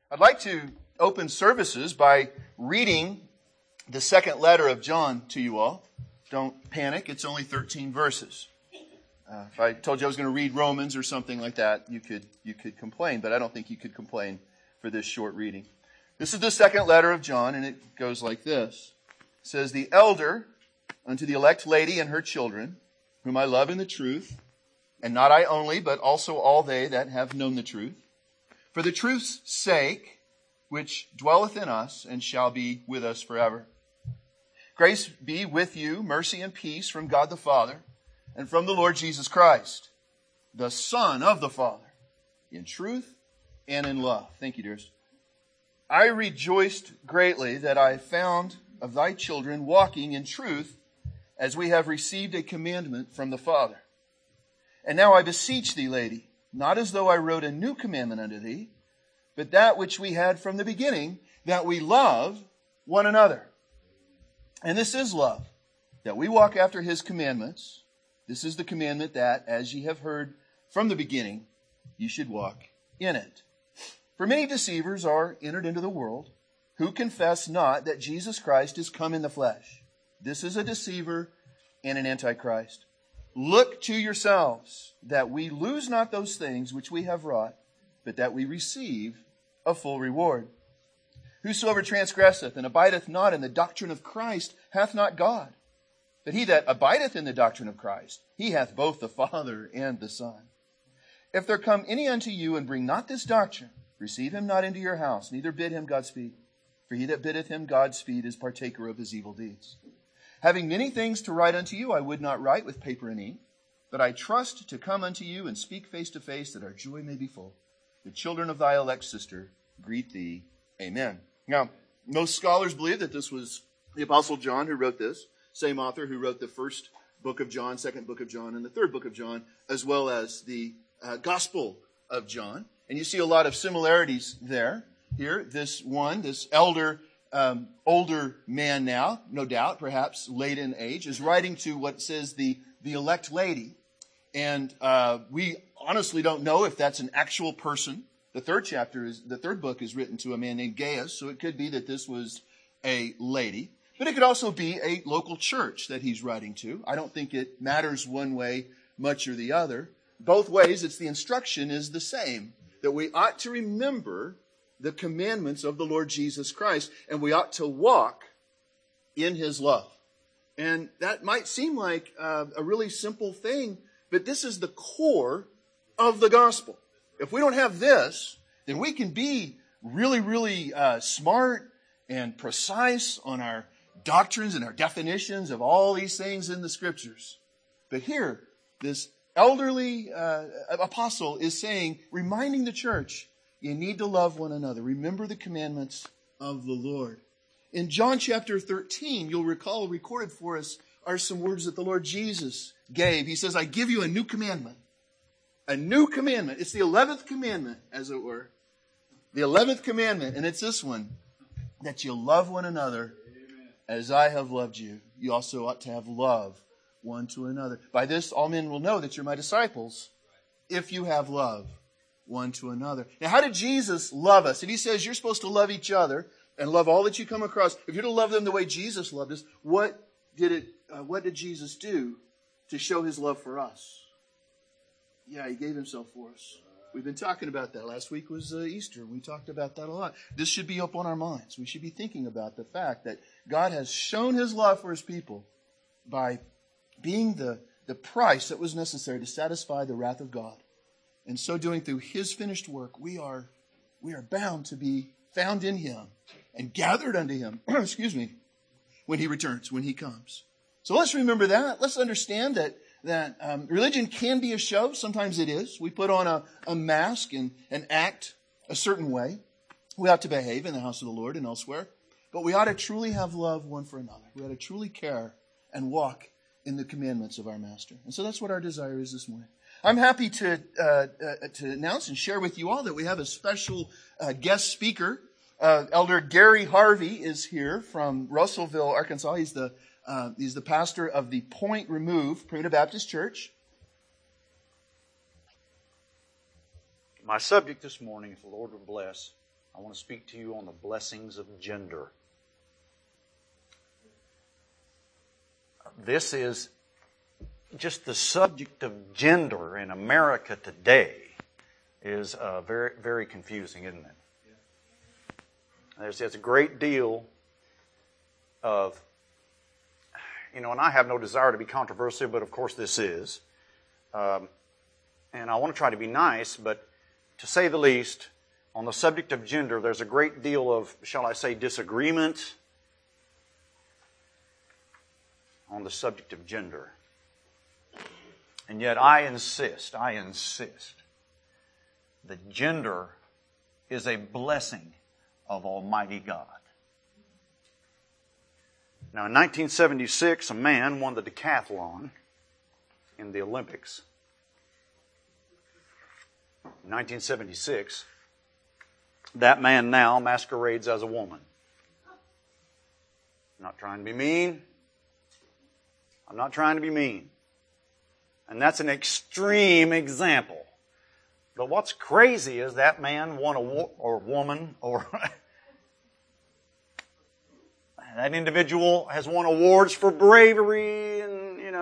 I'd like to open services by reading the second letter of John to you all. Don't panic, it's only 13 verses. If I told you I was going to read Romans or something like that, you could complain, but I don't think you could complain for this short reading. This is the second letter of John, and it goes like this. It says, "The elder unto the elect lady and her children, whom I love in the truth, and not I only, but also all they that have known the truth, for the truth's sake, which dwelleth in us and shall be with us forever. Grace be with you, mercy and peace from God the Father, and from the Lord Jesus Christ, the Son of the Father, in truth and in love." Thank you, dearest. "I rejoiced greatly that I found of thy children walking in truth, as we have received a commandment from the Father. And now I beseech thee, lady, not as though I wrote a new commandment unto thee, but that which we had from the beginning, that we love one another. And this is love, that we walk after his commandments. This is the commandment that, as ye have heard from the beginning, ye should walk in it. For many deceivers are entered into the world, who confess not that Jesus Christ is come in the flesh. This is a deceiver and an antichrist. Look to yourselves, that we lose not those things which we have wrought, but that we receive a full reward. Whosoever transgresseth and abideth not in the doctrine of Christ hath not God. But he that abideth in the doctrine of Christ, he hath both the Father and the Son. If there come any unto you and bring not this doctrine, receive him not into your house, neither bid him Godspeed. For he that biddeth him Godspeed is partaker of his evil deeds. Having many things to write unto you, I would not write with paper and ink, but I trust to come unto you and speak face to face, that our joy may be full. The children of thy elect sister greet thee. Amen." Now, most scholars believe that this was the Apostle John who wrote this, same author who wrote the first book of John, second book of John, and the third book of John, as well as the Gospel of John. And you see a lot of similarities there. Here, this elder, older man now, no doubt, perhaps late in age, is writing to what says the elect lady. And we honestly don't know if that's an actual person. The third book is written to a man named Gaius, so it could be that this was a lady. But it could also be a local church that he's writing to. I don't think it matters one way much or the other. Both ways, the instruction is the same, that we ought to remember the commandments of the Lord Jesus Christ, and we ought to walk in his love. And that might seem like a really simple thing, but this is the core of the gospel. If we don't have this, then we can be really, really smart and precise on our doctrines and our definitions of all these things in the scriptures. But here, this elderly apostle is saying, reminding the church, you need to love one another. Remember the commandments of the Lord. In John chapter 13, you'll recall recorded for us are some words that the Lord Jesus gave. He says, "I give you a new commandment." A new commandment. It's the 11th commandment, as it were. The 11th commandment, and it's this one, that you love one another as I have loved you. You also ought to have love one to another. By this, all men will know that you're my disciples, if you have love one to another. Now, how did Jesus love us? And he says you're supposed to love each other and love all that you come across. If you're to love them the way Jesus loved us, what did Jesus do to show his love for us? Yeah, he gave himself for us. We've been talking about that. Last week was Easter. We talked about that a lot. This should be up on our minds. We should be thinking about the fact that God has shown his love for his people by being the price that was necessary to satisfy the wrath of God. And so doing through his finished work, we are bound to be found in him and gathered unto him, when he returns, when he comes. So let's remember that. Let's understand that religion can be a show. Sometimes it is. We put on a mask and act a certain way. We ought to behave in the house of the Lord and elsewhere. But we ought to truly have love one for another. We ought to truly care and walk in the commandments of our Master. And so that's what our desire is this morning. I'm happy to announce and share with you all that we have a special guest speaker. Elder Gary Harvey is here from Russellville, Arkansas. He's the pastor of the Point Remove Primitive Baptist Church. My subject this morning, if the Lord will bless, I want to speak to you on the blessings of gender. This is just the subject of gender in America today is very, very confusing, isn't it? There's a great deal of, and I have no desire to be controversial, but of course this is. And I want to try to be nice, but to say the least, on the subject of gender, there's a great deal of, shall I say, disagreement on the subject of gender. And yet I insist that gender is a blessing of Almighty God. Now, in 1976, a man won the decathlon in the Olympics. In 1976, that man now masquerades as a woman. I'm not trying to be mean. I'm not trying to be mean. And that's an extreme example. But what's crazy is that man won or woman, or that individual has won awards for bravery and,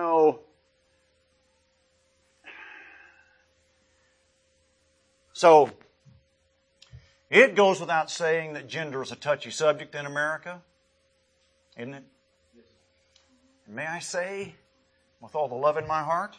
So, it goes without saying that gender is a touchy subject in America, isn't it? And may I say, with all the love in my heart,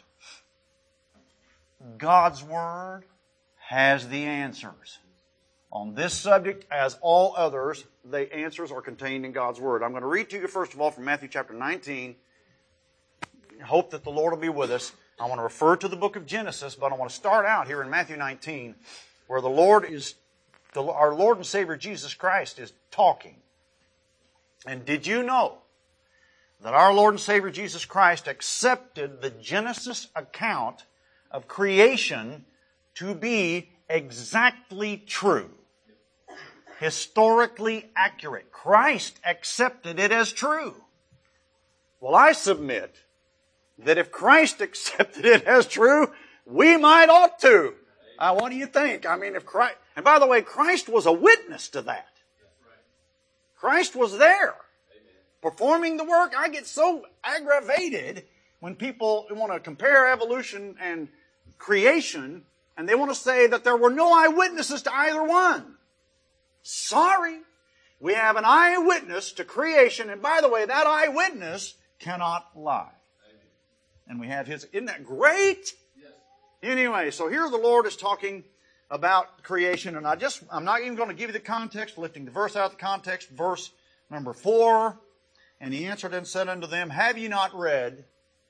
God's Word has the answers. On this subject, as all others, the answers are contained in God's Word. I'm going to read to you, first of all, from Matthew chapter 19. I hope that the Lord will be with us. I want to refer to the book of Genesis, but I want to start out here in Matthew 19, where our Lord and Savior Jesus Christ is talking. And did you know that our Lord and Savior Jesus Christ accepted the Genesis account of creation to be exactly true, historically accurate? Christ accepted it as true. Well, I submit that if Christ accepted it as true, we might ought to. What do you think? If Christ, and by the way, Christ was a witness to that. Christ was there, performing the work. I get so aggravated when people want to compare evolution and creation, and they want to say that there were no eyewitnesses to either one. Sorry. We have an eyewitness to creation, and by the way, that eyewitness cannot lie. And we have his, isn't that great? Yes. Anyway, so here the Lord is talking about creation, and I'm not even going to give you the context, lifting the verse out of the context, verse number 4. And he answered and said unto them, have ye not read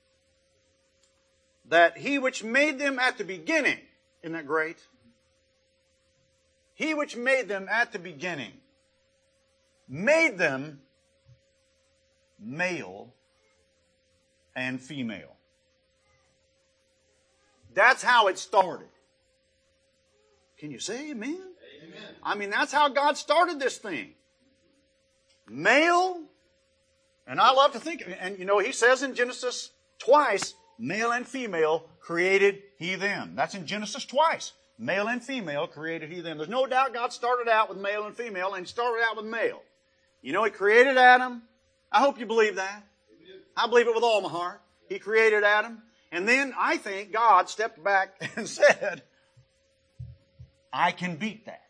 that he which made them at the beginning, isn't that great? He which made them at the beginning, made them male and female. That's how it started. Can you say amen? Amen. That's how God started this thing. Male, and I love to think, and he says in Genesis twice, male and female created he them. That's in Genesis twice. Male and female created he them. There's no doubt God started out with male and female, and he started out with male. He created Adam. I hope you believe that. I believe it with all my heart. He created Adam. And then I think God stepped back and said, I can beat that.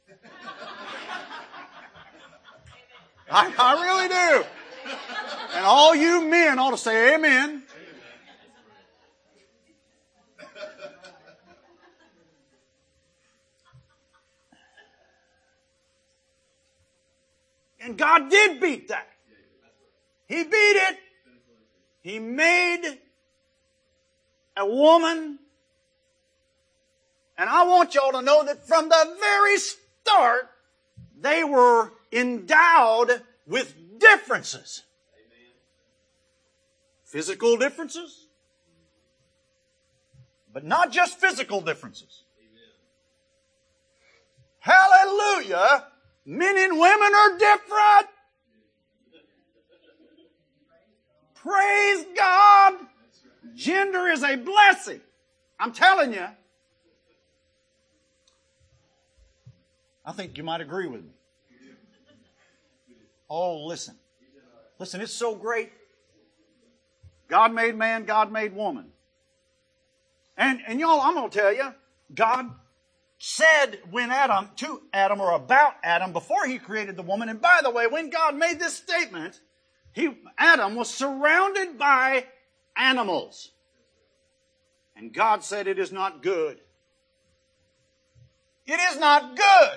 I really do. And all you men ought to say amen. And God did beat that. He beat it. He made a woman. And I want y'all to know that from the very start, they were endowed with differences. Amen. Physical differences. But not just physical differences. Amen. Hallelujah! Men and women are different. Praise God. Gender is a blessing. I'm telling you. I think you might agree with me. Oh, listen. Listen, it's so great. God made man, God made woman. And y'all, I'm going to tell you, God said to Adam or about Adam before he created the woman. And by the way, when God made this statement, Adam was surrounded by animals. And God said it is not good. It is not good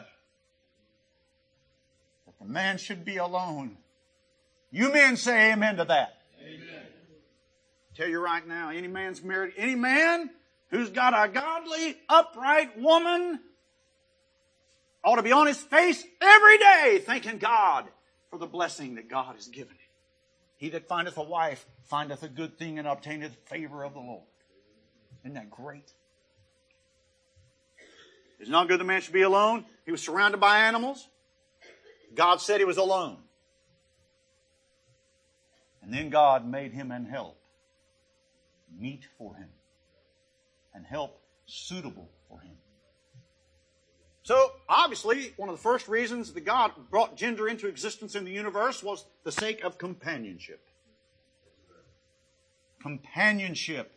that the man should be alone. You men say amen to that. Amen. Tell you right now, any man who's got a godly, upright woman ought to be on his face every day thanking God for the blessing that God has given him. He that findeth a wife findeth a good thing and obtaineth favor of the Lord. Isn't that great? It's not good the man should be alone. He was surrounded by animals. God said he was alone. And then God made him an help. Meet for him. And help suitable for him. So, obviously, one of the first reasons that God brought gender into existence in the universe was the sake of companionship. Companionship.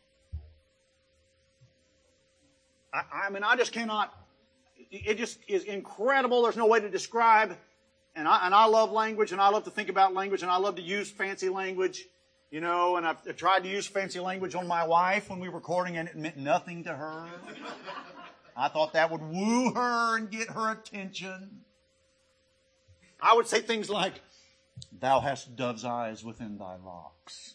I mean, I just cannot, it just is incredible. There's no way to describe. And I love language, and I love to think about language, and I love to use fancy language, you know, and I've tried to use fancy language on my wife when we were recording, and it meant nothing to her. I thought that would woo her and get her attention. I would say things like, "Thou hast dove's eyes within thy locks."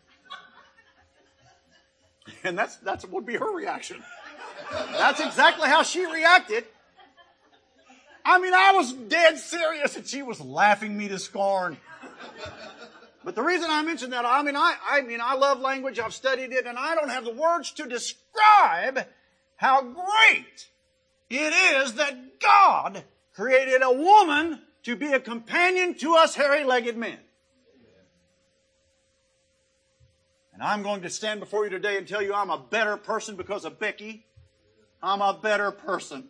And that would be her reaction. That's exactly how she reacted. I mean, I was dead serious and she was laughing me to scorn. But the reason I mention that, I mean, I love language. I've studied it, and I don't have the words to describe how great it is that God created a woman to be a companion to us hairy-legged men. And I'm going to stand before you today and tell you I'm a better person because of Becky. I'm a better person.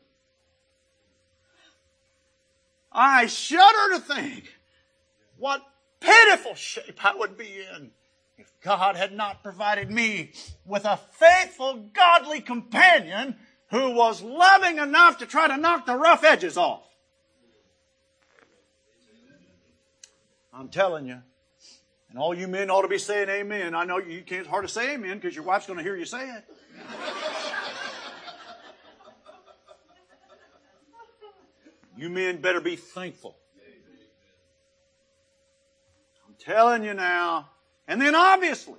I shudder to think what pitiful shape I would be in if God had not provided me with a faithful, godly companion who was loving enough to try to knock the rough edges off. I'm telling you. And all you men ought to be saying amen. I know you can't hardly say amen because your wife's going to hear you say it. You men better be thankful. I'm telling you now. And then obviously,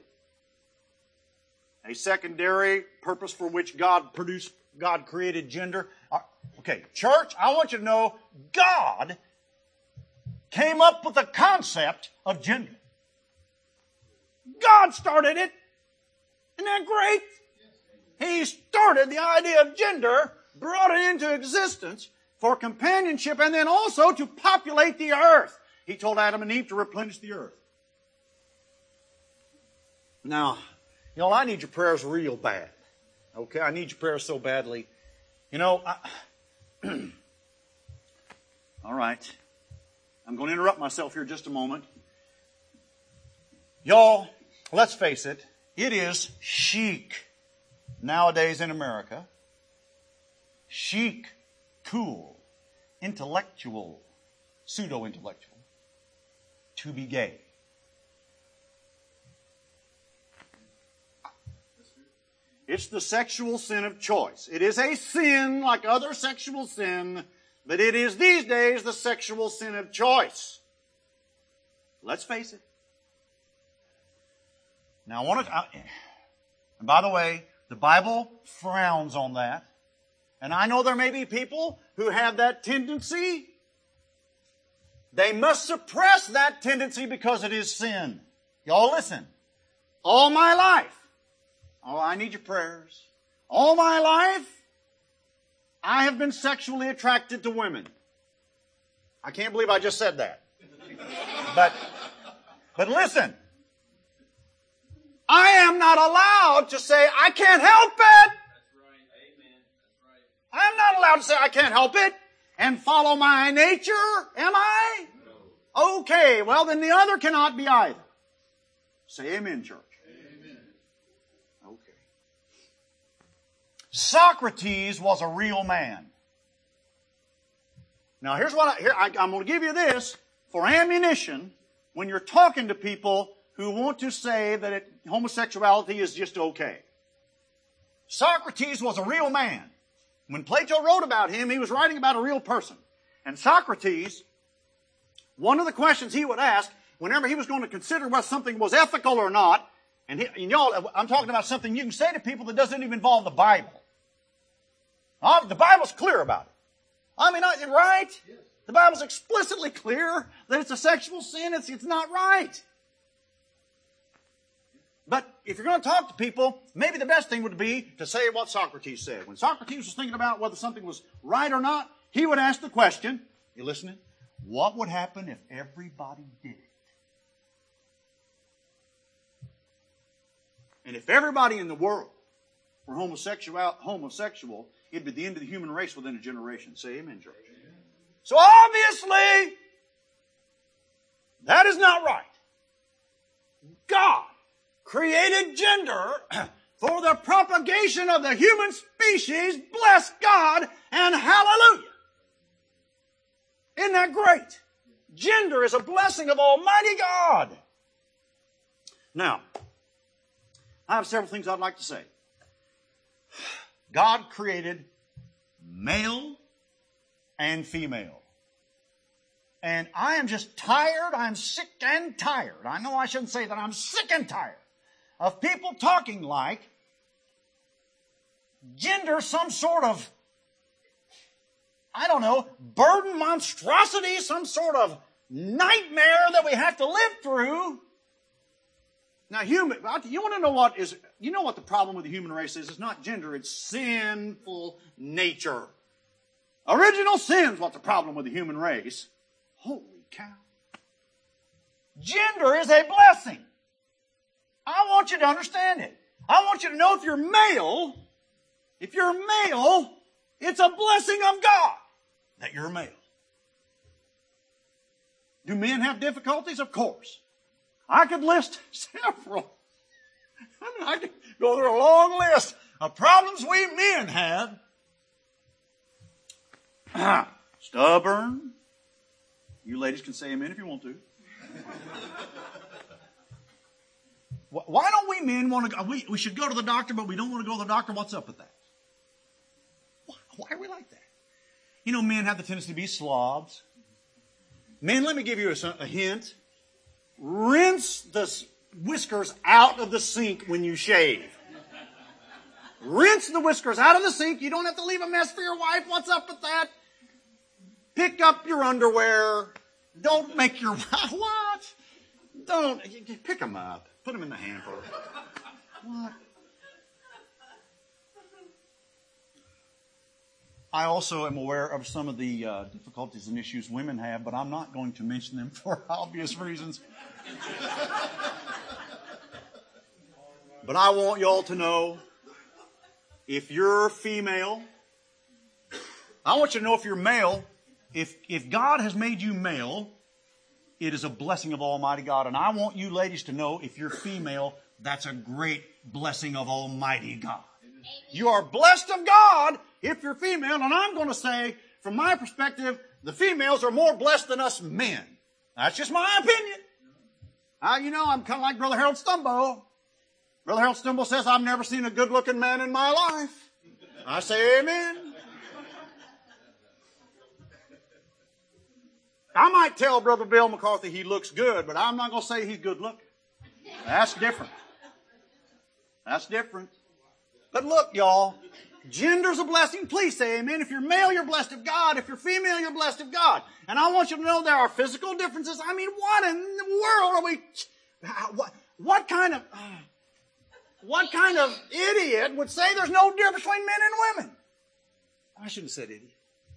a secondary purpose for which God created gender. Okay, church, I want you to know God came up with the concept of gender. God started it. Isn't that great? He started the idea of gender, brought it into existence for companionship, and then also to populate the earth. He told Adam and Eve to replenish the earth. Now, you know, I need your prayers real bad. Okay, I need your prayers so badly. You know, all right. I'm going to interrupt myself here just a moment. Y'all, let's face it. It is chic nowadays in America. Chic, cool, intellectual, pseudo-intellectual, to be gay. It's the sexual sin of choice. It is a sin like other sexual sin, but it is these days the sexual sin of choice. Let's face it. Now, and by the way, the Bible frowns on that. And I know there may be people who have that tendency. They must suppress that tendency because it is sin. Y'all listen. All my life, oh, I need your prayers. All my life, I have been sexually attracted to women. I can't believe I just said that. But listen. I am not allowed to say, I can't help it. That's right. Amen. That's right. I'm not allowed to say, I can't help it. and follow my nature? Am I? No. Okay, well then the other cannot be either. Say amen, church. Amen. Okay. Socrates was a real man. Now here's what I'm going to give you this for ammunition when you're talking to people who want to say that homosexuality is just okay. Socrates was a real man. When Plato wrote about him, he was writing about a real person. And Socrates, one of the questions he would ask whenever he was going to consider whether something was ethical or not, and y'all, I'm talking about something you can say to people that doesn't even involve the Bible. The Bible's clear about it. I mean, right? Yes. The Bible's explicitly clear that it's a sexual sin. It's not right. But if you're going to talk to people, maybe the best thing would be to say what Socrates said. When Socrates was thinking about whether something was right or not, he would ask the question, you listening? What would happen if everybody did it? And if everybody in the world were homosexual, it'd be the end of the human race within a generation. Say amen, church. Amen. So obviously, that is not right. God created gender for the propagation of the human species. Bless God and hallelujah. Isn't that great? Gender is a blessing of Almighty God. Now, I have several things I'd like to say. God created male and female. And I am just tired. I'm sick and tired. I know I shouldn't say that. I'm sick and tired of people talking like gender some sort of, I don't know, burden, monstrosity, some sort of nightmare that we have to live through. Now, you want to know you know what the problem with the human race is? It's not gender, it's sinful nature. Original sin's what the problem with the human race. Holy cow. Gender is a blessing. I want you to understand it. I want you to know if you're male, it's a blessing of God that you're male. Do men have difficulties? Of course. I could list several. I could go through a long list of problems we men have. Stubborn. You ladies can say amen if you want to. Why don't we men want to go? We should go to the doctor, but we don't want to go to the doctor. What's up with that? Why are we like that? You know, men have the tendency to be slobs. Men, let me give you a hint. Rinse the whiskers out of the sink when you shave. Rinse the whiskers out of the sink. You don't have to leave a mess for your wife. What's up with that? Pick up your underwear. Don't make your... What? Don't... Pick them up. Put them in the hamper. What? I also am aware of some of the difficulties and issues women have, but I'm not going to mention them for obvious reasons. But I want y'all to know, if you're female, I want you to know if you're male, if God has made you male, it is a blessing of Almighty God. And I want you ladies to know, if you're female, that's a great blessing of Almighty God. You are blessed of God if you're female, and I'm going to say, from my perspective, the females are more blessed than us men. That's just my opinion. I'm kind of like Brother Harold Stumbo. Brother Harold Stumbo says, I've never seen a good-looking man in my life. I say amen. I might tell Brother Bill McCarthy he looks good, but I'm not going to say he's good-looking. That's different. That's different. But look, y'all, gender's a blessing. Please say amen. If you're male, you're blessed of God. If you're female, you're blessed of God. And I want you to know there are physical differences. I mean, what in the world are we... What kind of idiot would say there's no difference between men and women? I shouldn't have said idiot.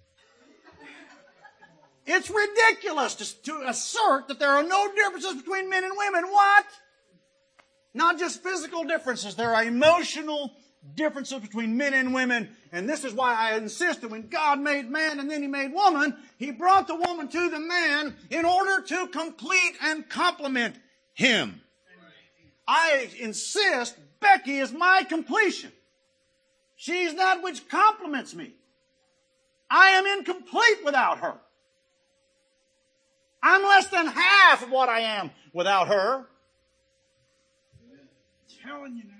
It's ridiculous to assert that there are no differences between men and women. What? Not just physical differences. There are emotional differences between men and women. And this is why I insist that when God made man and then He made woman, He brought the woman to the man in order to complete and complement him. I insist Becky is my completion. She's that which complements me. I am incomplete without her. I'm less than half of what I am without her. I'm telling you now.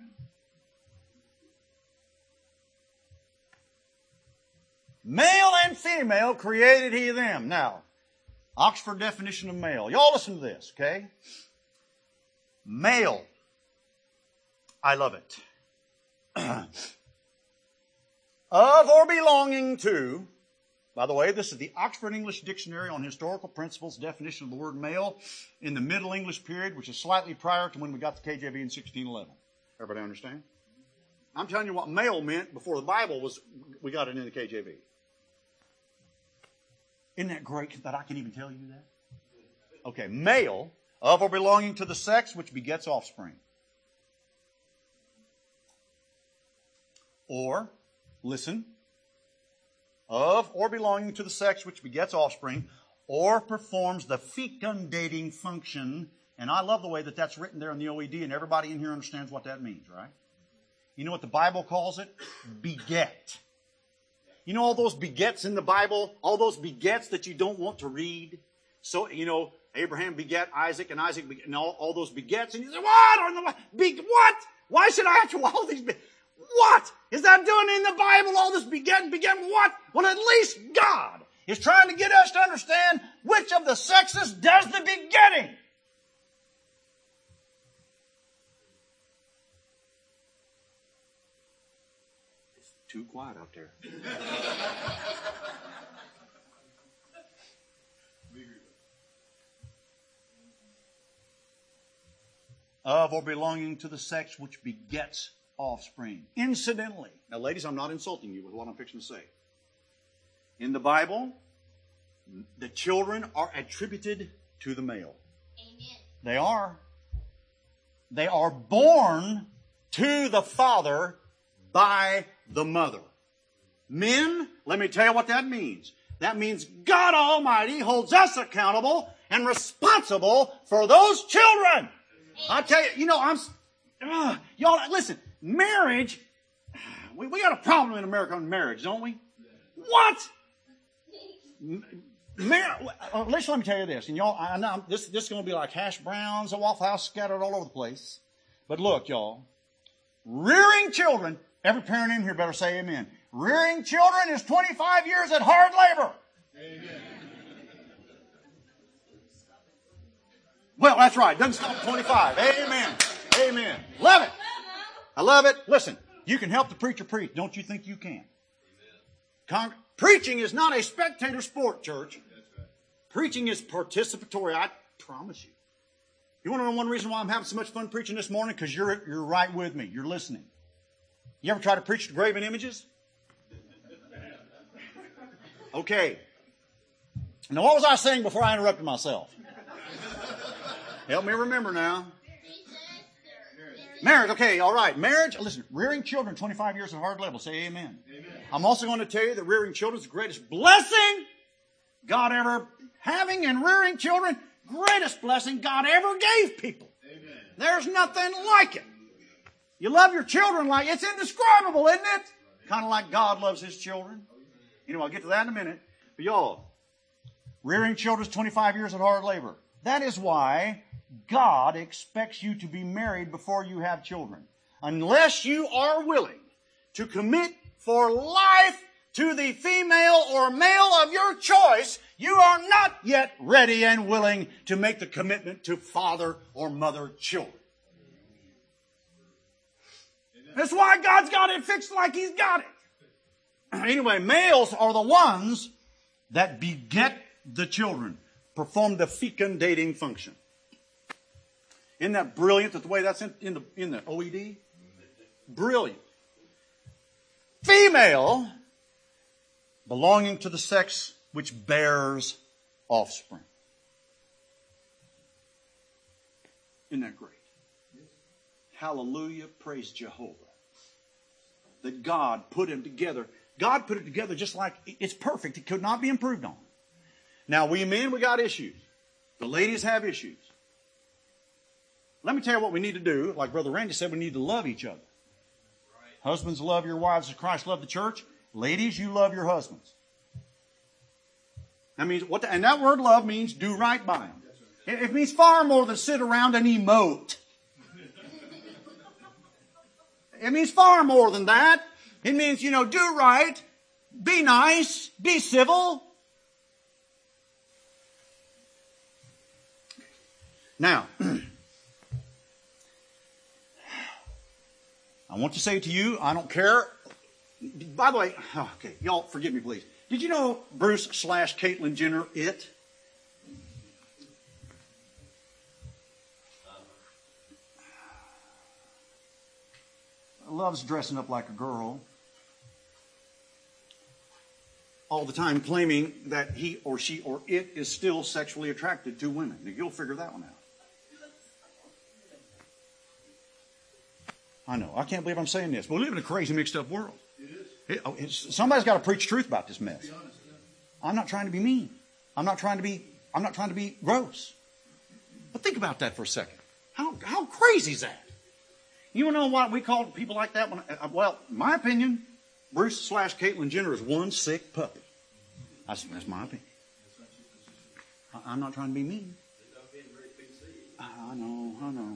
Male and female created He them. Now, Oxford definition of male. Y'all listen to this, okay? Male. I love it. Of or belonging to. By the way, this is the Oxford English Dictionary on Historical Principles definition of the word male in the Middle English period, which is slightly prior to when we got the KJV in 1611. Everybody understand? I'm telling you what male meant before the Bible we got it in the KJV. Isn't that great that I can even tell you that? Okay, male, of or belonging to the sex which begets offspring. Or, listen, of or belonging to the sex which begets offspring, or performs the fecundating function. And I love the way that that's written there in the OED, and everybody in here understands what that means, right? You know what the Bible calls it? Beget. You know all those begets in the Bible? All those begets that you don't want to read? So, you know, Abraham beget Isaac, and Isaac beget, and all those begets. And you say, what? What? Why should I have to all these begets? What is that doing in the Bible? All this begetting what? Well, at least God is trying to get us to understand which of the sexes does the begetting. It's too quiet out there. Of or belonging to the sex which begets offspring. Incidentally. Now, ladies, I'm not insulting you with what I'm fixing to say. In the Bible, the children are attributed to the male. Amen. They are. They are born to the father by the mother. Men, let me tell you what that means. That means God Almighty holds us accountable and responsible for those children. I tell you, you know, y'all, listen, marriage, we got a problem in America on marriage, don't we? What? Let me tell you this, and y'all, I know this is going to be like hash browns and Waffle House scattered all over the place. But look, y'all, rearing children, every parent in here better say amen. Rearing children is 25 years at hard labor. Amen. Well, that's right. Doesn't stop at 25. Amen. Amen. Love it. I love it. Listen, you can help the preacher preach. Don't you think you can? Preaching is not a spectator sport, church. Preaching is participatory. I promise you. You want to know one reason why I'm having so much fun preaching this morning? Because you're right with me. You're listening. You ever try to preach to graven images? Okay. Now, what was I saying before I interrupted myself? Help me remember now. Marriage, okay, all right. Marriage, listen, rearing children, 25 years of hard labor. Say amen. Amen. I'm also going to tell you that rearing children is the greatest blessing God ever having, and rearing children, greatest blessing God ever gave people. Amen. There's nothing like it. You love your children like, it's indescribable, isn't it? Kind of like God loves His children. You know, I'll get to that in a minute. But y'all, rearing children is 25 years of hard labor. That is why God expects you to be married before you have children. Unless you are willing to commit for life to the female or male of your choice, you are not yet ready and willing to make the commitment to father or mother children. That's why God's got it fixed like He's got it. Anyway, males are the ones that beget the children, perform the fecundating function. Isn't that brilliant that the way that's in the OED? Brilliant. Female, belonging to the sex which bears offspring. Isn't that great? Hallelujah, praise Jehovah. that God put them together. God put it together just like it's perfect. It could not be improved on. Now, we men, we got issues. The ladies have issues. Let me tell you what we need to do. Like Brother Randy said, we need to love each other. Husbands, love your wives as Christ loved the church. Ladies, you love your husbands. That means and that word love means do right by them. It means far more than sit around and emote. It means far more than that. It means, do right, be nice, be civil. Now, I want to say to you, I don't care. By the way, okay, y'all forgive me please. Did you know Bruce / Caitlyn Jenner it? Loves dressing up like a girl. All the time claiming that he or she or it is still sexually attracted to women. Now, you'll figure that one out. I know. I can't believe I'm saying this. But we live in a crazy mixed up world. Somebody's got to preach truth about this mess. I'm not trying to be mean. I'm not trying to be gross. But think about that for a second. How crazy is that? You know what we call people like that? Well, in my opinion, Bruce / Caitlyn Jenner is one sick puppy. That's my opinion. I'm not trying to be mean. I know.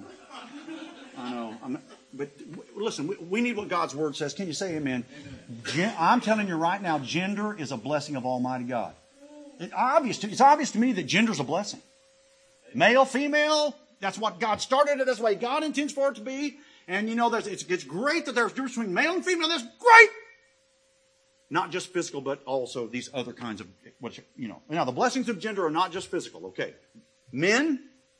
But listen, we need what God's Word says. Can you say amen? I'm telling you right now, gender is a blessing of Almighty God. It's obvious to me that gender is a blessing. Male, female, that's what God started it. That's the way God intends for it to be. And it's great that there's a difference between male and female. That's great. Not just physical, but also these other kinds of, Now, the blessings of gender are not just physical, okay. Men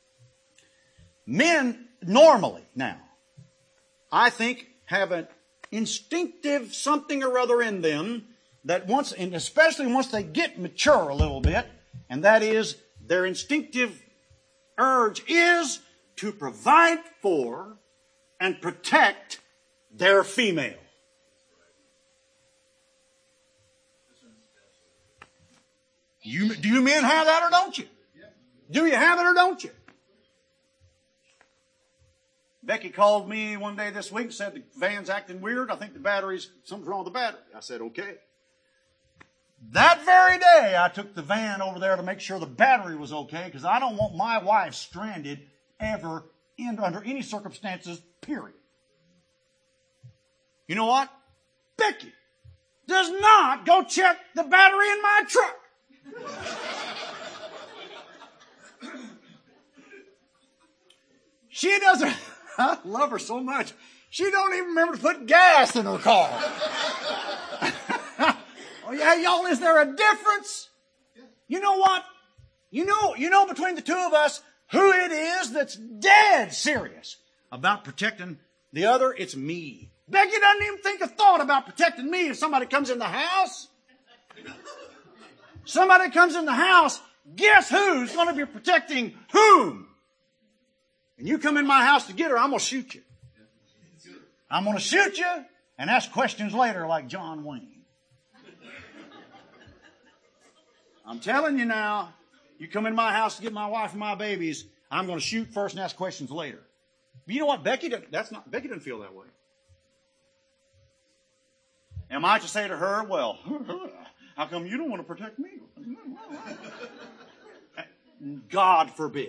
normally now, I think, have an instinctive something or other in them that and especially once they get mature a little bit, and that is their instinctive urge is to provide for and protect their female. Do you men have that or don't you? Do you have it or don't you? Becky called me one day this week and said the van's acting weird. I think something's wrong with the battery. I said, okay. That very day, I took the van over there to make sure the battery was okay because I don't want my wife stranded ever under any circumstances, period. You know what? Becky does not go check the battery in my truck. She doesn't. I love her so much. She don't even remember to put gas in her car. Oh yeah, y'all, is there a difference? You know what? You know between the two of us who it is that's dead serious about protecting the other? It's me. Becky doesn't even think a thought about protecting me if somebody comes in the house. Somebody comes in the house, guess who's going to be protecting whom? And you come in my house to get her, I'm going to shoot you. I'm going to shoot you and ask questions later like John Wayne. I'm telling you now, you come in my house to get my wife and my babies, I'm going to shoot first and ask questions later. But you know what? Becky doesn't feel that way. Am I to say to her, well, how come you don't want to protect me? God forbid.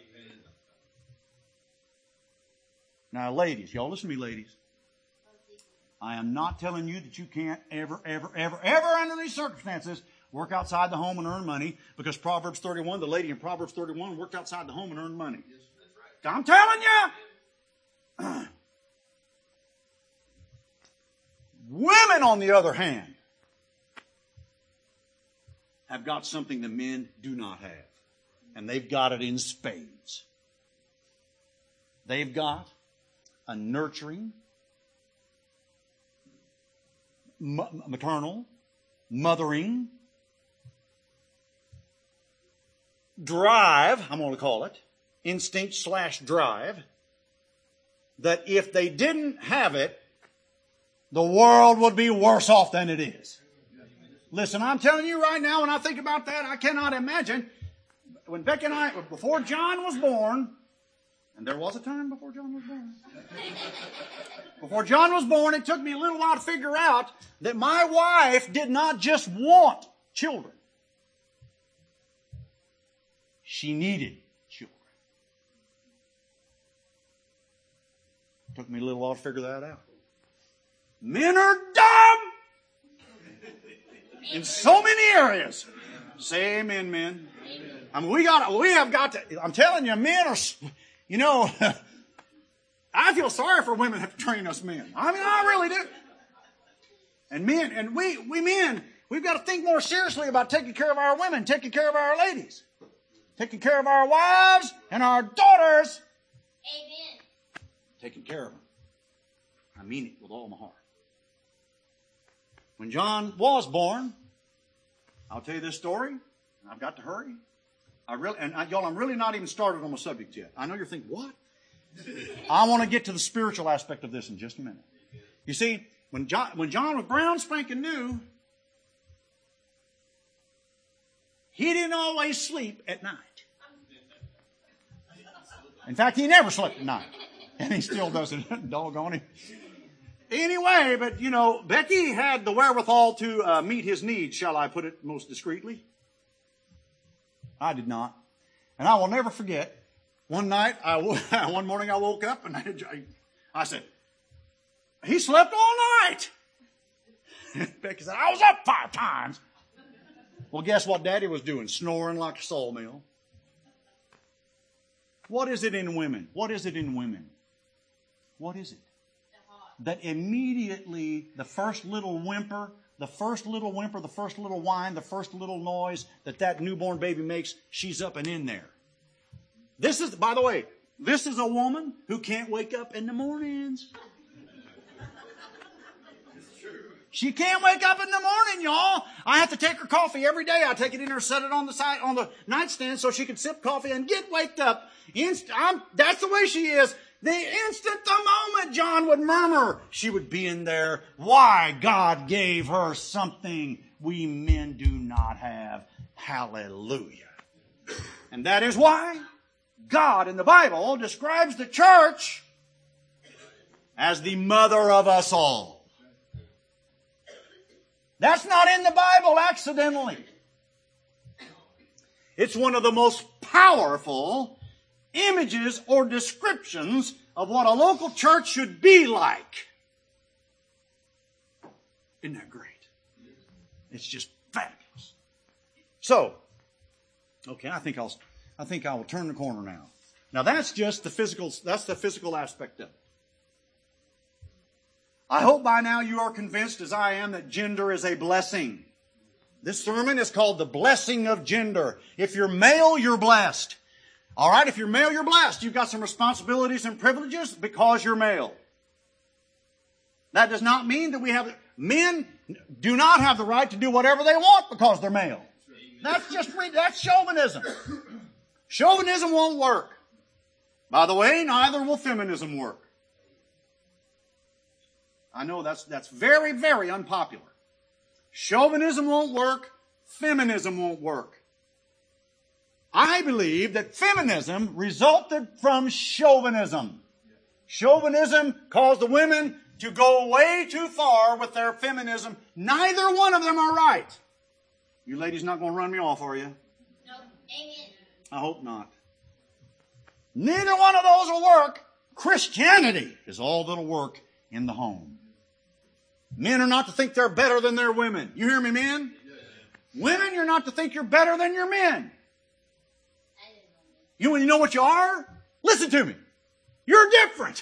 Now, ladies, y'all listen to me, ladies. I am not telling you that you can't ever, under these circumstances, work outside the home and earn money, because Proverbs 31, the lady in Proverbs 31 worked outside the home and earned money. Yes, that's right. I'm telling you. Women, on the other hand, have got something the men do not have. And they've got it in spades. They've got a nurturing, maternal, mothering, drive, I'm going to call it, instinct / drive, that if they didn't have it, the world would be worse off than it is. Listen, I'm telling you right now, when I think about that, I cannot imagine. When Becky and I, before John was born, and there was a time before John was born. Before John was born, it took me a little while to figure out that my wife did not just want children. She needed children. It took me a little while to figure that out. Men are dumb in so many areas. Say amen, men. I mean, we have got to, I'm telling you, men are, you know, I feel sorry for women that have to train us men. I mean, I really do. And men, and we men, we've got to think more seriously about taking care of our women, taking care of our ladies, taking care of our wives and our daughters. Amen. Taking care of them. I mean it with all my heart. When John was born, I'll tell you this story. I've got to hurry. Y'all, I'm really not even started on the subject yet. I know you're thinking, what? I want to get to the spiritual aspect of this in just a minute. You see, when John was brown spanking new, he didn't always sleep at night. In fact, he never slept at night. And he still doesn't, doggone him. Anyway, but you know, Becky had the wherewithal to meet his needs, shall I put it most discreetly? I did not. And I will never forget, one morning I woke up and I said, he slept all night. Becky said, I was up 5 times. Well, guess what Daddy was doing? Snoring like a sawmill. What is it in women? What is it in women? What is it? That immediately the first little whimper, the first little whine, the first little noise that newborn baby makes, she's up and in there. This is, by the way, this is a woman who can't wake up in the mornings. She can't wake up in the morning, y'all. I have to take her coffee every day. I take it in her, set it on the nightstand so she can sip coffee and get waked up. That's the way she is. The moment John would murmur, she would be in there. Why? God gave her something we men do not have. Hallelujah. And that is why God in the Bible describes the church as the mother of us all. That's not in the Bible accidentally. It's one of the most powerful images or descriptions of what a local church should be like. Isn't that great? It's just fabulous. So, okay, I think I will turn the corner now. Now that's just the physical aspect of it. I hope by now you are convinced, as I am, that gender is a blessing. This sermon is called the blessing of gender. If you're male, you're blessed. All right, if you're male, you're blessed. You've got some responsibilities and privileges because you're male. That does not mean that men do not have the right to do whatever they want because they're male. That's chauvinism. Chauvinism won't work. By the way, neither will feminism work. I know that's very, very unpopular. Chauvinism won't work. Feminism won't work. I believe that feminism resulted from chauvinism. Chauvinism caused the women to go way too far with their feminism. Neither one of them are right. You ladies not going to run me off, are you? No. Amen. I hope not. Neither one of those will work. Christianity is all that'll work in the home. Men are not to think they're better than their women. You hear me, men? Women, you're not to think you're better than your men. You know what you are? Listen to me. You're different.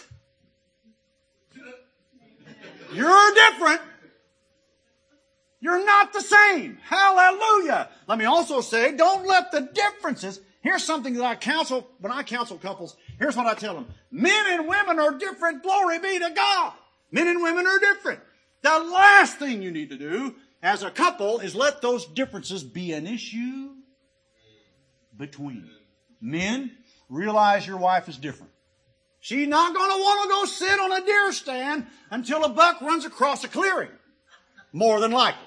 You're different. You're not the same. Hallelujah. Let me also say, don't let the differences. Here's something that I counsel, when I counsel couples, here's what I tell them. Men and women are different. Glory be to God. Men and women are different. The last thing you need to do as a couple is let those differences be an issue between you. Men, realize your wife is different. She's not going to want to go sit on a deer stand until a buck runs across a clearing. More than likely.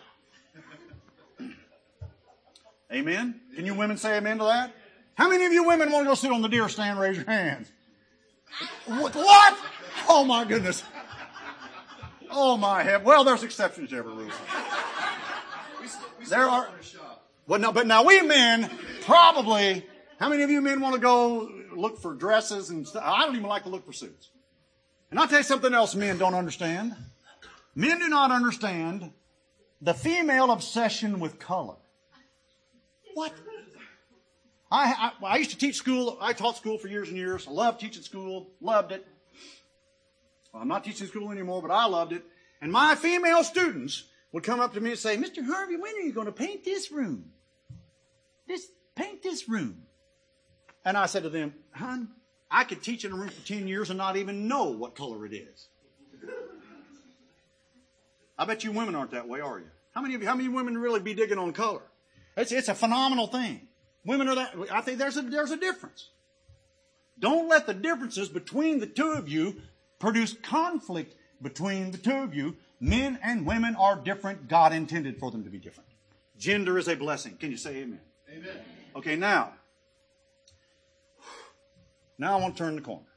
Amen? Can you women say amen to that? How many of you women want to go sit on the deer stand? Raise your hands. What? Oh my goodness. Oh my heaven. Well, there's exceptions to every rule. There are. Well, no, but now we men probably. How many of you men want to go look for dresses and stuff? I don't even like to look for suits. And I'll tell you something else men don't understand. Men do not understand the female obsession with color. What? I used to teach school. I taught school for years and years. I loved teaching school. Loved it. Well, I'm not teaching school anymore, but I loved it. And my female students would come up to me and say, Mr. Harvey, when are you going to paint this room? Paint this room. And I said to them, hon, I could teach in a room for 10 years and not even know what color it is. I bet you women aren't that way, are you? How many women really be digging on color? It's a phenomenal thing. Women are that. I think there's a difference. Don't let the differences between the two of you produce conflict between the two of you. Men and women are different. God intended for them to be different. Gender is a blessing. Can you say amen? Amen. Okay, now I want to turn the corner.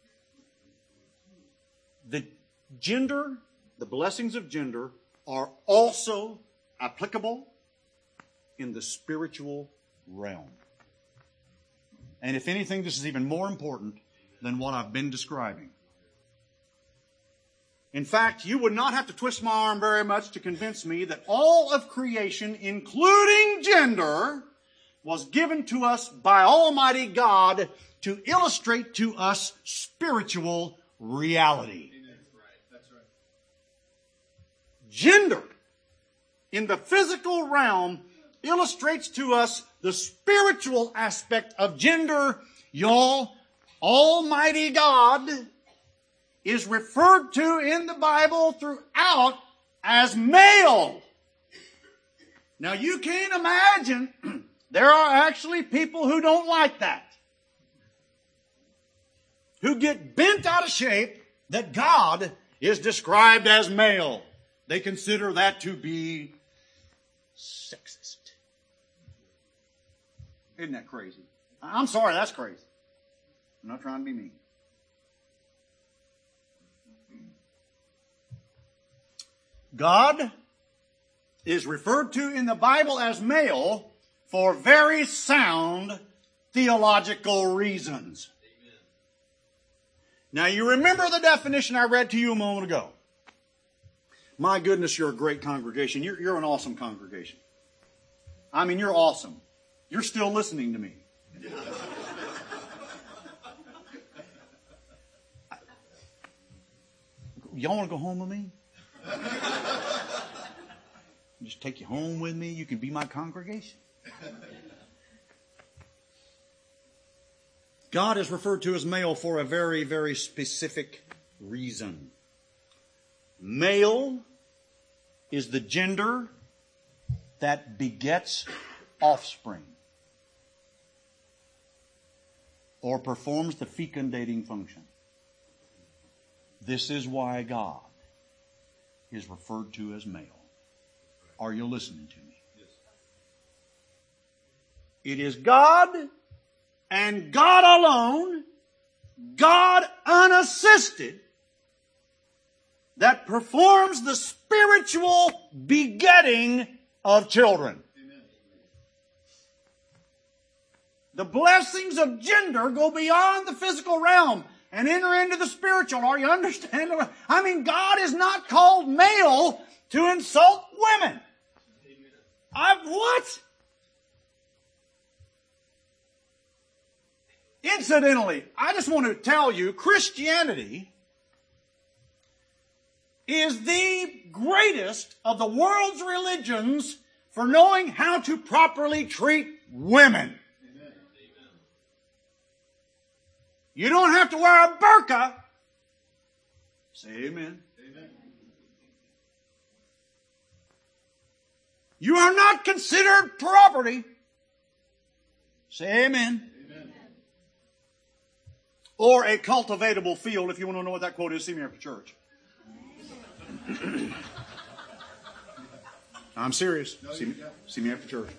The blessings of gender are also applicable in the spiritual realm. And if anything, this is even more important than what I've been describing. In fact, you would not have to twist my arm very much to convince me that all of creation, including gender, was given to us by Almighty God to illustrate to us spiritual reality. That's right. Gender in the physical realm illustrates to us the spiritual aspect of gender. Y'all, Almighty God is referred to in the Bible throughout as male. Now you can't imagine, there are actually people who don't like that. Who get bent out of shape that God is described as male. They consider that to be sexist. Isn't that crazy? I'm sorry, that's crazy. I'm not trying to be mean. God is referred to in the Bible as male for very sound theological reasons. Amen. Now you remember the definition I read to you a moment ago. My goodness, you're a great congregation. You're an awesome congregation. I mean, you're awesome. You're still listening to me. Y'all want to go home with me? Just take you home with me. You can be my congregation. God is referred to as male for a very, very specific reason. Male is the gender that begets offspring or performs the fecundating function. This is why God is referred to as male. Are you listening to me? Yes. It is God and God alone, God unassisted, that performs the spiritual begetting of children. Amen. The blessings of gender go beyond the physical realm and enter into the spiritual. Are you understanding? I mean, God is not called male to insult women. What? Incidentally, I just want to tell you, Christianity is the greatest of the world's religions for knowing how to properly treat women. Amen. You don't have to wear a burqa. Say amen. Amen. You are not considered property. Say amen. Amen. or a cultivatable field. If you want to know what that quote is, see me after church. I'm serious. See me after church.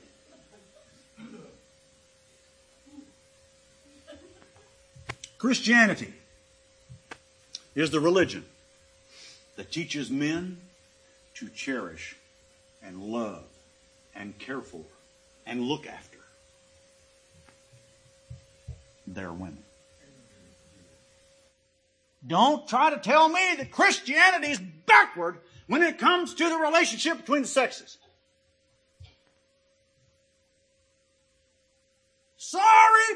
Christianity is the religion that teaches men to cherish and love and care for and look after their women. Don't try to tell me that Christianity is backward when it comes to the relationship between the sexes. Sorry.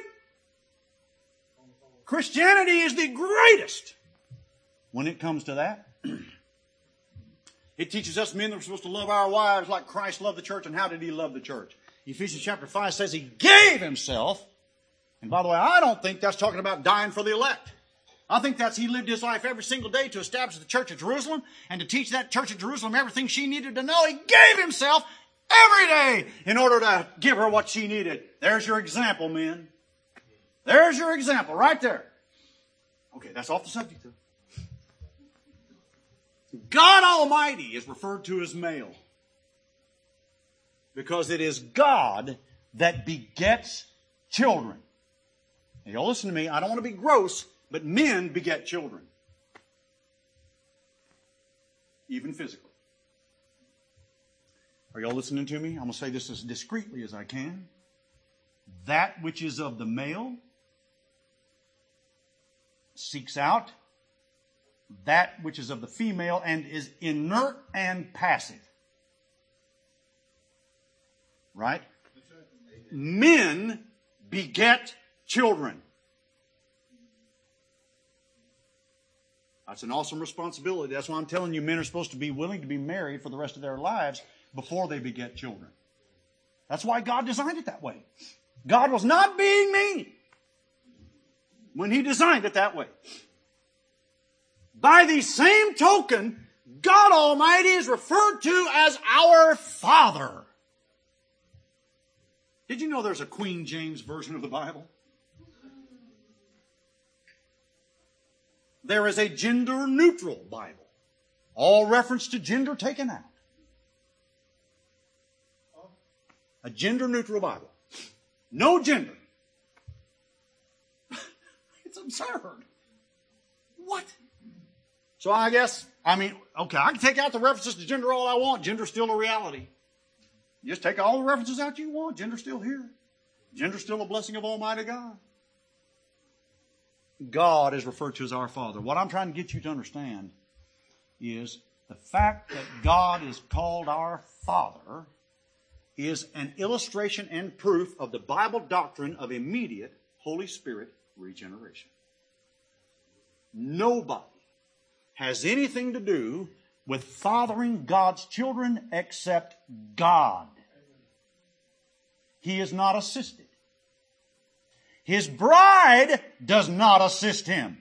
Christianity is the greatest when it comes to that. It teaches us men that we're supposed to love our wives like Christ loved the church. And how did he love the church? Ephesians chapter 5 says he gave himself. And by the way, I don't think that's talking about dying for the elect. I think that's he lived his life every single day to establish the church of Jerusalem and to teach that church of Jerusalem everything she needed to know. He gave himself every day in order to give her what she needed. There's your example, men. There's your example right there. Okay, that's off the subject though. God Almighty is referred to as male because it is God that begets children. Now, y'all listen to me. I don't want to be gross, but men beget children. Even physically. Are y'all listening to me? I'm going to say this as discreetly as I can. That which is of the male seeks out that which is of the female and is inert and passive. Right? Men beget children. That's an awesome responsibility. That's why I'm telling you men are supposed to be willing to be married for the rest of their lives before they beget children. That's why God designed it that way. God was not being mean when he designed it that way. By the same token, God Almighty is referred to as our Father. Did you know there's a Queen James version of the Bible? There is a gender-neutral Bible. All reference to gender taken out. A gender-neutral Bible. No gender. It's absurd. What? So I can take out the references to gender all I want. Gender's still a reality. You just take all the references out you want. Gender's still here. Gender's still a blessing of Almighty God. God is referred to as our Father. What I'm trying to get you to understand is the fact that God is called our Father is an illustration and proof of the Bible doctrine of immediate Holy Spirit regeneration. Nobody has anything to do with fathering God's children except God. He is not assisted. His bride does not assist him.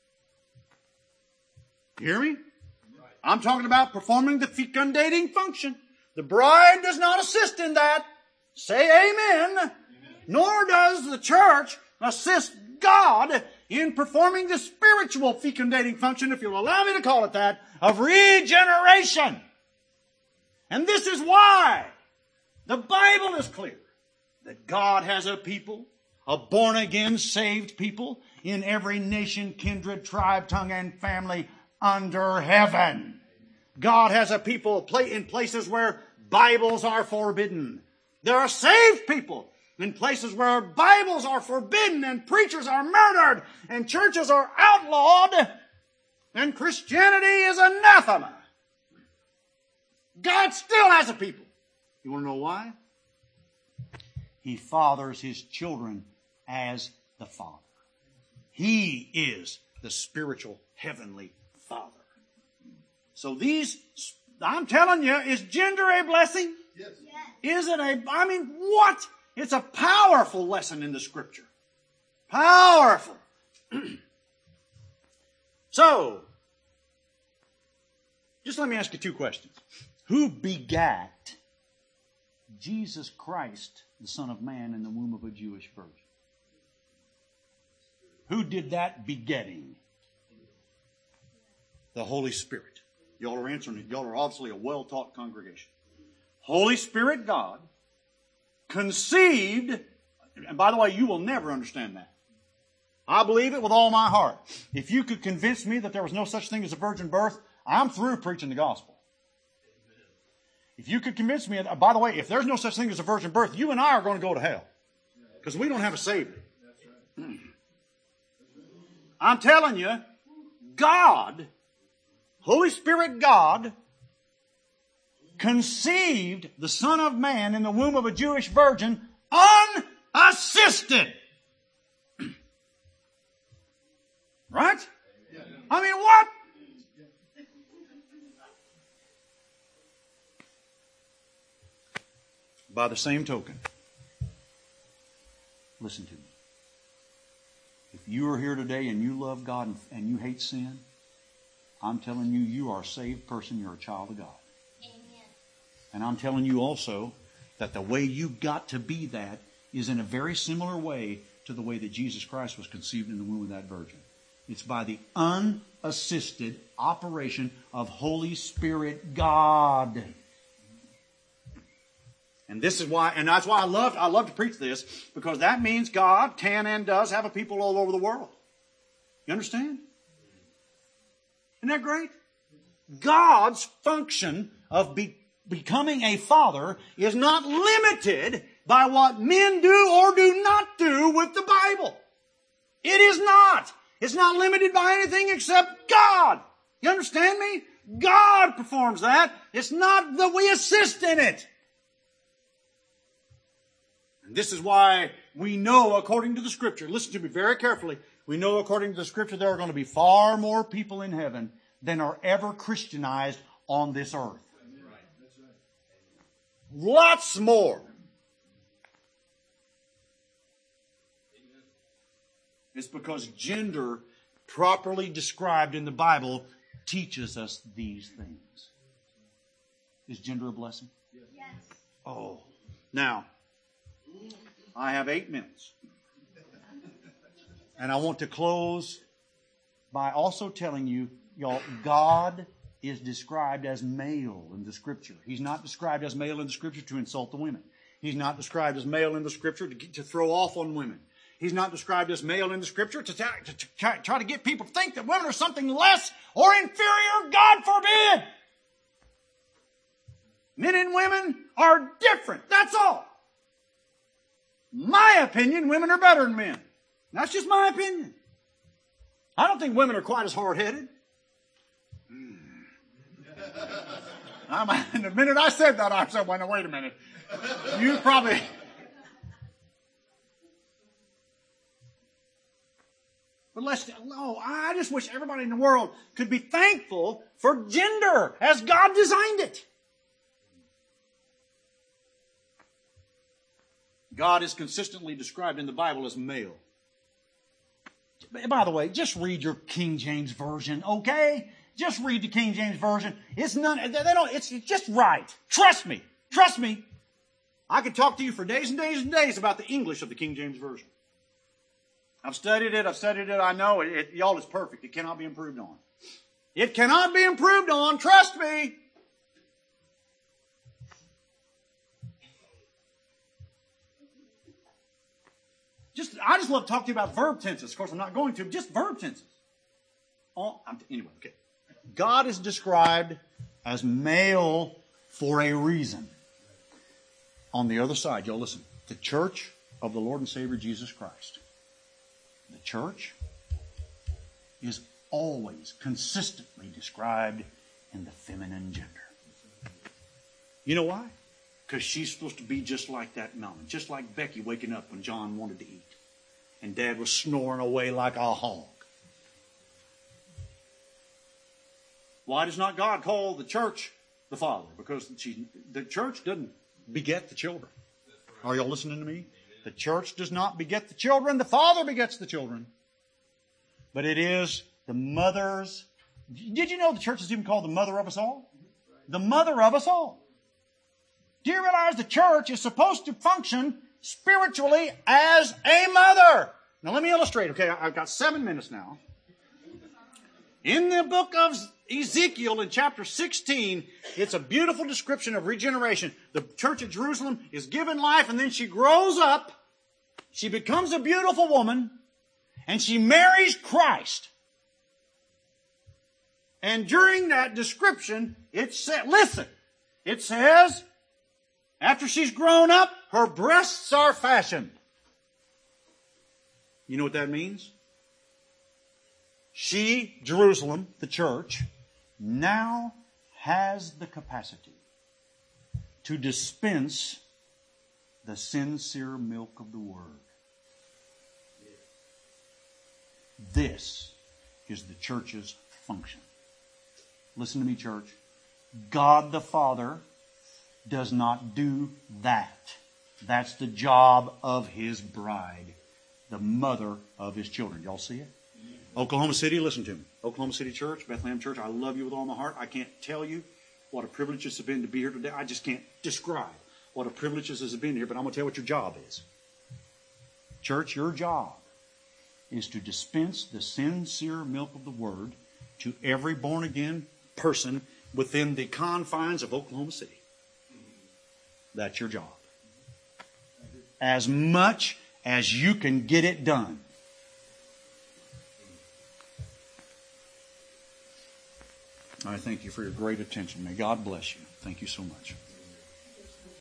You hear me? I'm talking about performing the fecundating function. The bride does not assist in that. Say amen. Nor does the church assist God in performing the spiritual fecundating function, if you'll allow me to call it that, of regeneration. And this is why the Bible is clear that God has a people, a born-again, saved people in every nation, kindred, tribe, tongue, and family under heaven. God has a people in places where Bibles are forbidden. There are saved people in places where Bibles are forbidden and preachers are murdered and churches are outlawed and Christianity is anathema. God still has a people. You want to know why? He fathers his children as the Father. He is the spiritual heavenly Father. So I'm telling you, is gender a blessing? Yes. Is it what? It's a powerful lesson in the Scripture. Powerful. So, just let me ask you two questions. Who begat Jesus Christ, the Son of Man, in the womb of a Jewish virgin? Who did that begetting? The Holy Spirit. Y'all are answering it. Y'all are obviously a well-taught congregation. Holy Spirit God conceived, and by the way, you will never understand that. I believe it with all my heart. If you could convince me that there was no such thing as a virgin birth, I'm through preaching the gospel. If you could convince me, by the way, if there's no such thing as a virgin birth, you and I are going to go to hell. Because we don't have a Savior. I'm telling you, God, Holy Spirit God, conceived the Son of Man in the womb of a Jewish virgin unassisted. Right? I mean, what? By the same token, listen to me. If you are here today and you love God and you hate sin, I'm telling you, you are a saved person. You're a child of God. Amen. And I'm telling you also that the way you got to be that is in a very similar way to the way that Jesus Christ was conceived in the womb of that virgin. It's by the unassisted operation of Holy Spirit God. And this is why, and that's why I love to preach this, because that means God can and does have a people all over the world. You understand? Isn't that great? God's function of becoming a father is not limited by what men do or do not do with the Bible. It is not. It's not limited by anything except God. You understand me? God performs that. It's not that we assist in it. And this is why we know, according to the Scripture, listen to me very carefully, we know according to the Scripture there are going to be far more people in heaven than are ever Christianized on this earth. Lots more. It's because gender, properly described in the Bible, teaches us these things. Is gender a blessing? Yes. Oh. Now, I have 8 minutes. And I want to close by also telling you, y'all, God is described as male in the Scripture. He's not described as male in the Scripture to insult the women. He's not described as male in the Scripture to throw off on women. He's not described as male in the Scripture to try to get people to think that women are something less or inferior. God forbid! Men and women are different. That's all. My opinion, women are better than men. That's just my opinion. I don't think women are quite as hard-headed. The minute I said that, I said, well, wait a minute. You probably... But I just wish everybody in the world could be thankful for gender as God designed it. God is consistently described in the Bible as male. By the way, just read your King James Version, okay? Just read the King James Version. It's just right. Trust me. Trust me. I could talk to you for days and days and days about the English of the King James Version. I've studied it. I know it. Y'all, it's perfect. It cannot be improved on. It cannot be improved on. Trust me. I just love talking to you about verb tenses. Of course, I'm not going to. Just verb tenses. Anyway, okay. God is described as male for a reason. On the other side, y'all listen. The church of the Lord and Savior Jesus Christ. The church is always consistently described in the feminine gender. You know why? Because she's supposed to be just like that mountain. Just like Becky waking up when John wanted to eat. And Dad was snoring away like a hog. Why does not God call the church the father? Because the church doesn't beget the children. Are y'all listening to me? The church does not beget the children. The Father begets the children. But it is the mother's... Did you know the church is even called the mother of us all? The mother of us all. Do you realize the church is supposed to function spiritually as a mother? Now let me illustrate, okay? I've got 7 minutes now. In the book of Ezekiel in chapter 16, it's a beautiful description of regeneration. The church at Jerusalem is given life, and then she grows up. She becomes a beautiful woman, and she marries Christ. And during that description, it says, after she's grown up, her breasts are fashioned. You know what that means? She, Jerusalem, the church, now has the capacity to dispense the sincere milk of the Word. This is the church's function. Listen to me, church. God the Father does not do that. That's the job of His bride, the mother of His children. Y'all see it? Oklahoma City, listen to me. Oklahoma City Church, Bethlehem Church, I love you with all my heart. I can't tell you what a privilege it's been to be here today. I just can't describe what a privilege it has been here, but I'm going to tell you what your job is. Church, your job is to dispense the sincere milk of the Word to every born-again person within the confines of Oklahoma City. That's your job. As much as you can get it done. I thank you for your great attention. May God bless you. Thank you so much.